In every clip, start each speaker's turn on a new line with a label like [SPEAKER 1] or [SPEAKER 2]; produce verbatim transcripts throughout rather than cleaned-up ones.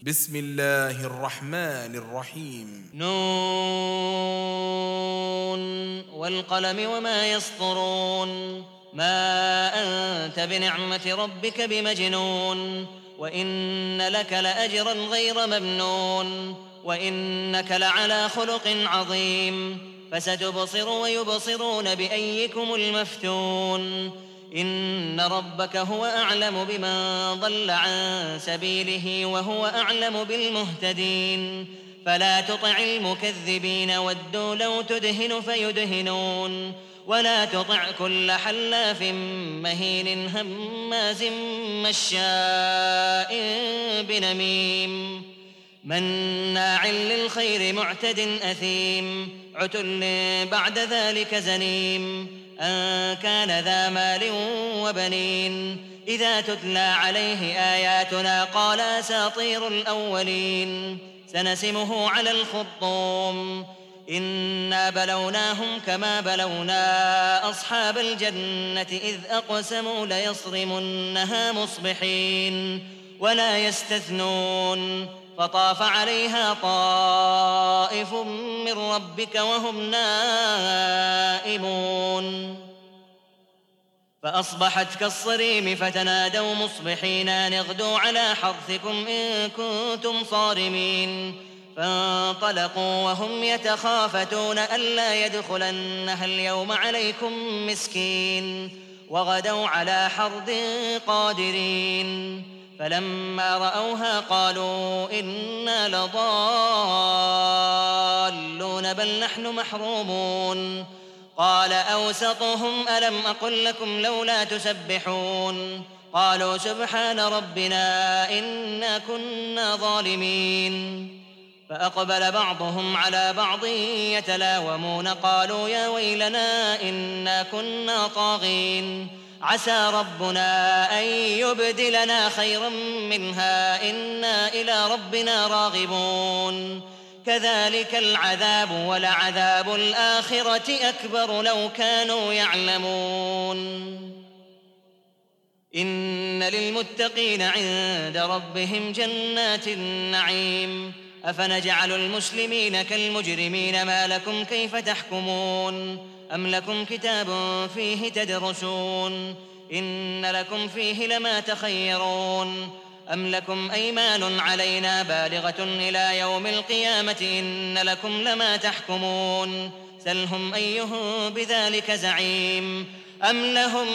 [SPEAKER 1] بسم الله الرحمن الرحيم.
[SPEAKER 2] نون والقلم وما يسطرون. ما أنت بنعمة ربك بمجنون. وإن لك لأجرا غير ممنون. وإنك لعلى خلق عظيم. فستبصر ويبصرون بأيكم المفتون. إن ربك هو أعلم بمن ضل عن سبيله وهو أعلم بالمهتدين. فلا تطع المكذبين ودوا لو تدهن فيدهنون. ولا تطع كل حلاف مهين هماز مشاء بنميم مناع للخير معتد أثيم عتل بعد ذلك زنيم أن كان ذا مال وبنين. إذا تتلى عليه آياتنا قال أساطير الأولين. سنسمه على الخرطوم. إنا بلوناهم كما بلونا أصحاب الجنة إذ أقسموا ليصرمنها مصبحين ولا يستثنون. فطاف عليها طائف من ربك وهم نائمون فأصبحت كالصريم فتنادوا مصبحين أن اغدوا على حرثكم إن كنتم صارمين. فانطلقوا وهم يتخافتون ألا يدخلنها اليوم عليكم مسكين وغدوا على حرد قادرين. فلما رأوها قالوا إنا لضالون بل نحن محرومون. قال أوسطهم ألم أقل لكم لولا تسبحون. قالوا سبحان ربنا إنا كنا ظالمين. فأقبل بعضهم على بعض يتلاومون قالوا يا ويلنا إنا كنا طاغين. عسى ربنا أن يبدلنا خيرا منها إنا إلى ربنا راغبون. كذلك العذاب ولعذاب الآخرة أكبر لو كانوا يعلمون. إن للمتقين عند ربهم جنات النعيم. أفنجعل المسلمين كالمجرمين ما لكم كيف تحكمون. أم لكم كتاب فيه تدرسون إن لكم فيه لما تخيرون. أم لكم أيمان علينا بالغة إلى يوم القيامة إن لكم لما تحكمون. سلهم أيهم بذلك زعيم. أم لهم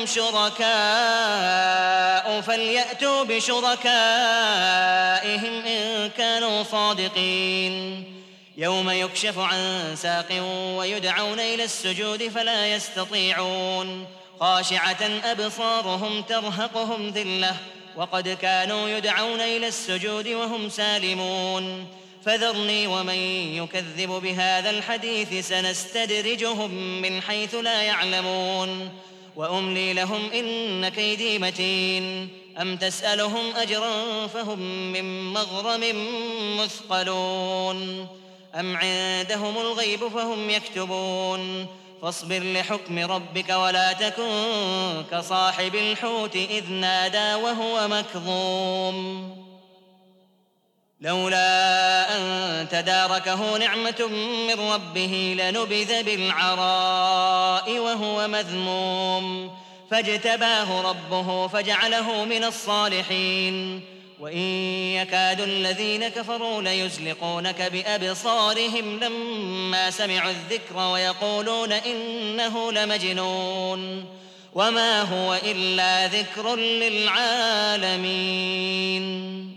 [SPEAKER 2] شركاء فليأتوا بشركائهم إن كانوا صادقين. يوم يكشف عن ساق ويدعون إلى السجود فلا يستطيعون. خاشعة أبصارهم ترهقهم ذلة وقد كانوا يدعون إلى السجود وهم سالمون. فذرني ومن يكذب بهذا الحديث سنستدرجهم من حيث لا يعلمون. وأملي لهم إن كيدي متين. أم تسألهم أجرا فهم من مغرم مثقلون. أم عندهم الغيب فهم يكتبون. فاصبر لحكم ربك ولا تكن كصاحب الحوت إذ نادى وهو مكظوم لولا أن تداركه نعمة من ربه لنبذ بالعراء وهو مذموم فاجتباه ربه فجعله من الصالحين. وإن يكاد الذين كفروا ليزلقونك بأبصارهم لما سمعوا الذكر ويقولون إنه لمجنون وما هو إلا ذكر للعالمين.